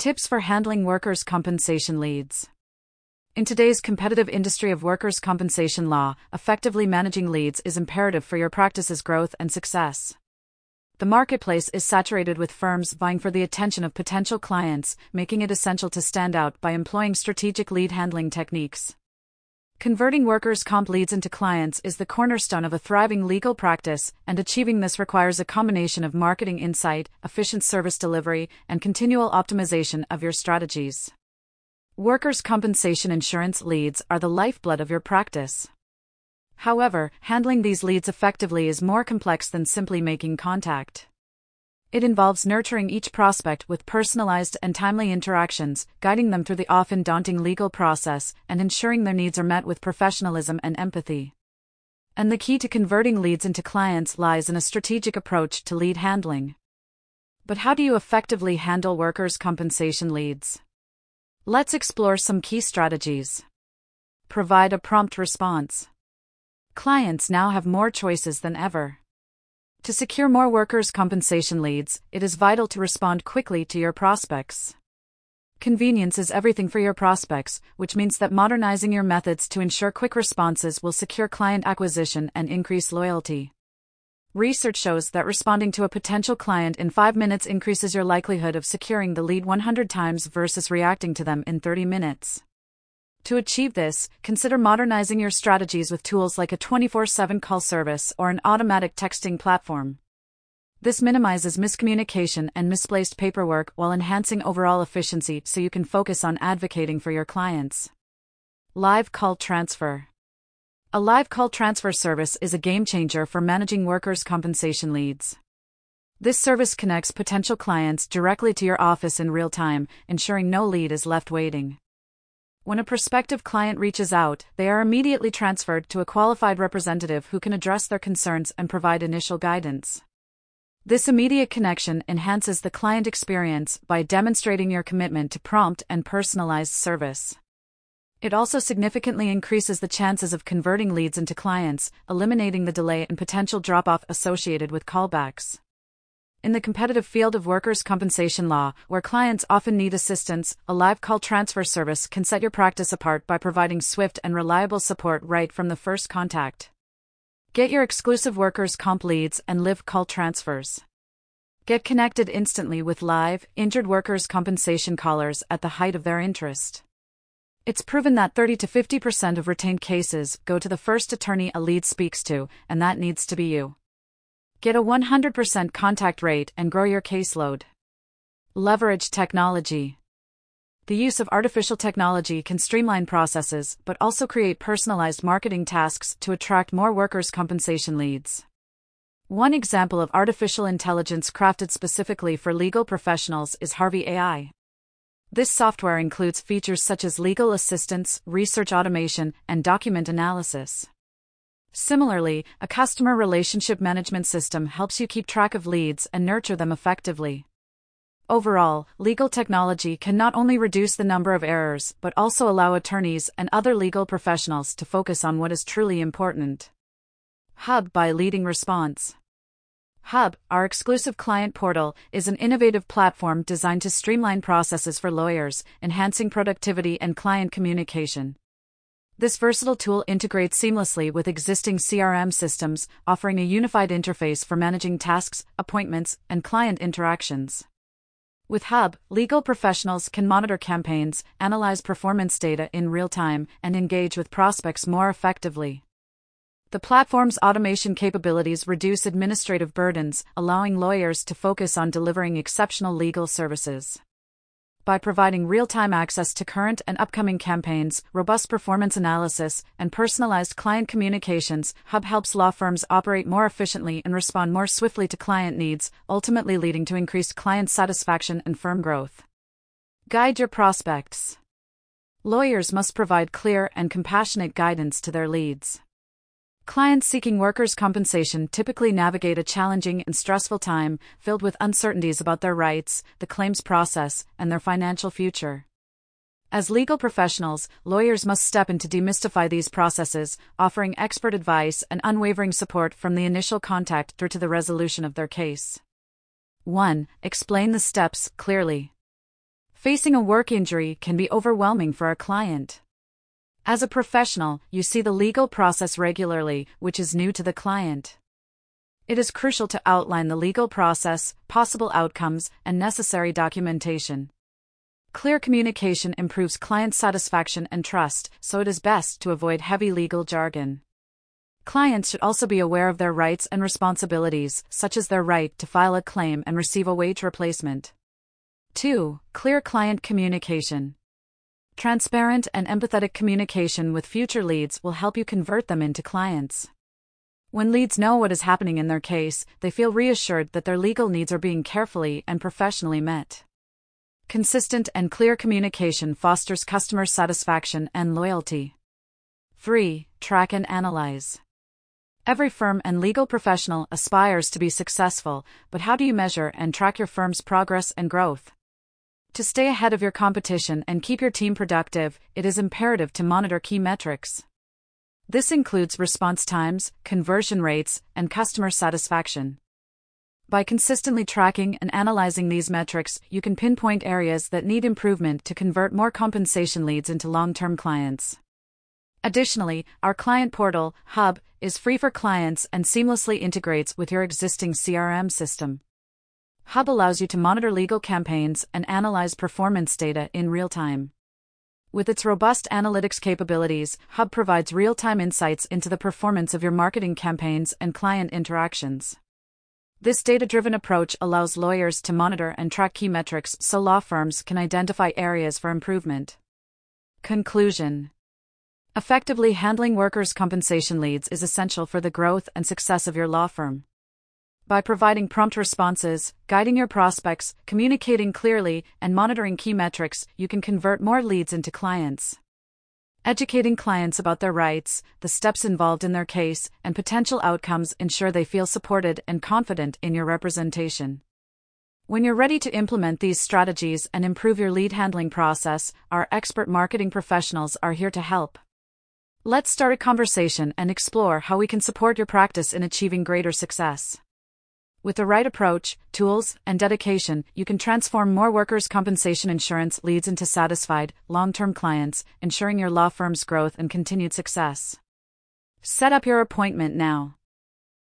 Tips for handling workers' compensation leads. In today's competitive industry of workers' compensation law, effectively managing leads is imperative for your practice's growth and success. The marketplace is saturated with firms vying for the attention of potential clients, making it essential to stand out by employing strategic lead handling techniques. Converting workers' comp leads into clients is the cornerstone of a thriving legal practice, and achieving this requires a combination of marketing insight, efficient service delivery, and continual optimization of your strategies. Workers' compensation insurance leads are the lifeblood of your practice. However, handling these leads effectively is more complex than simply making contact. It involves nurturing each prospect with personalized and timely interactions, guiding them through the often daunting legal process, and ensuring their needs are met with professionalism and empathy. And the key to converting leads into clients lies in a strategic approach to lead handling. But how do you effectively handle workers' compensation leads? Let's explore some key strategies. Provide a prompt response. Clients now have more choices than ever. To secure more workers' compensation leads, it is vital to respond quickly to your prospects. Convenience is everything for your prospects, which means that modernizing your methods to ensure quick responses will secure client acquisition and increase loyalty. Research shows that responding to a potential client in 5 minutes increases your likelihood of securing the lead 100 times versus reacting to them in 30 minutes. To achieve this, consider modernizing your strategies with tools like a 24/7 call service or an automatic texting platform. This minimizes miscommunication and misplaced paperwork while enhancing overall efficiency so you can focus on advocating for your clients. Live call transfer. A live call transfer service is a game changer for managing workers' compensation leads. This service connects potential clients directly to your office in real time, ensuring no lead is left waiting. When a prospective client reaches out, they are immediately transferred to a qualified representative who can address their concerns and provide initial guidance. This immediate connection enhances the client experience by demonstrating your commitment to prompt and personalized service. It also significantly increases the chances of converting leads into clients, eliminating the delay and potential drop-off associated with callbacks. In the competitive field of workers' compensation law, where clients often need assistance, a live call transfer service can set your practice apart by providing swift and reliable support right from the first contact. Get your exclusive workers' comp leads and live call transfers. Get connected instantly with live, injured workers' compensation callers at the height of their interest. It's proven that 30 to 50% of retained cases go to the first attorney a lead speaks to, and that needs to be you. Get a 100% contact rate and grow your caseload. Leverage technology. The use of artificial technology can streamline processes, but also create personalized marketing tasks to attract more workers' compensation leads. One example of artificial intelligence crafted specifically for legal professionals is Harvey AI. This software includes features such as legal assistance, research automation, and document analysis. Similarly, a customer relationship management system helps you keep track of leads and nurture them effectively. Overall, legal technology can not only reduce the number of errors but also allow attorneys and other legal professionals to focus on what is truly important. Hub by Leading Response. Hub, our exclusive client portal, is an innovative platform designed to streamline processes for lawyers, enhancing productivity and client communication. This versatile tool integrates seamlessly with existing CRM systems, offering a unified interface for managing tasks, appointments, and client interactions. With Hub, legal professionals can monitor campaigns, analyze performance data in real time, and engage with prospects more effectively. The platform's automation capabilities reduce administrative burdens, allowing lawyers to focus on delivering exceptional legal services. By providing real-time access to current and upcoming campaigns, robust performance analysis, and personalized client communications, Hub helps law firms operate more efficiently and respond more swiftly to client needs, ultimately leading to increased client satisfaction and firm growth. Guide your prospects. Lawyers must provide clear and compassionate guidance to their leads. Clients seeking workers' compensation typically navigate a challenging and stressful time, filled with uncertainties about their rights, the claims process, and their financial future. As legal professionals, lawyers must step in to demystify these processes, offering expert advice and unwavering support from the initial contact through to the resolution of their case. 1. Explain the steps clearly. Facing a work injury can be overwhelming for a client. As a professional, you see the legal process regularly, which is new to the client. It is crucial to outline the legal process, possible outcomes, and necessary documentation. Clear communication improves client satisfaction and trust, so it is best to avoid heavy legal jargon. Clients should also be aware of their rights and responsibilities, such as their right to file a claim and receive a wage replacement. 2. Clear client communication. Transparent and empathetic communication with future leads will help you convert them into clients. When leads know what is happening in their case, they feel reassured that their legal needs are being carefully and professionally met. Consistent and clear communication fosters customer satisfaction and loyalty. 3. Track and analyze. Every firm and legal professional aspires to be successful, but how do you measure and track your firm's progress and growth? To stay ahead of your competition and keep your team productive, it is imperative to monitor key metrics. This includes response times, conversion rates, and customer satisfaction. By consistently tracking and analyzing these metrics, you can pinpoint areas that need improvement to convert more compensation leads into long-term clients. Additionally, our client portal, Hub, is free for clients and seamlessly integrates with your existing CRM system. Hub allows you to monitor legal campaigns and analyze performance data in real time. With its robust analytics capabilities, Hub provides real-time insights into the performance of your marketing campaigns and client interactions. This data-driven approach allows lawyers to monitor and track key metrics so law firms can identify areas for improvement. Conclusion. Effectively handling workers' compensation leads is essential for the growth and success of your law firm. By providing prompt responses, guiding your prospects, communicating clearly, and monitoring key metrics, you can convert more leads into clients. Educating clients about their rights, the steps involved in their case, and potential outcomes ensure they feel supported and confident in your representation. When you're ready to implement these strategies and improve your lead handling process, our expert marketing professionals are here to help. Let's start a conversation and explore how we can support your practice in achieving greater success. With the right approach, tools, and dedication, you can transform more workers' compensation insurance leads into satisfied, long-term clients, ensuring your law firm's growth and continued success. Set up your appointment now.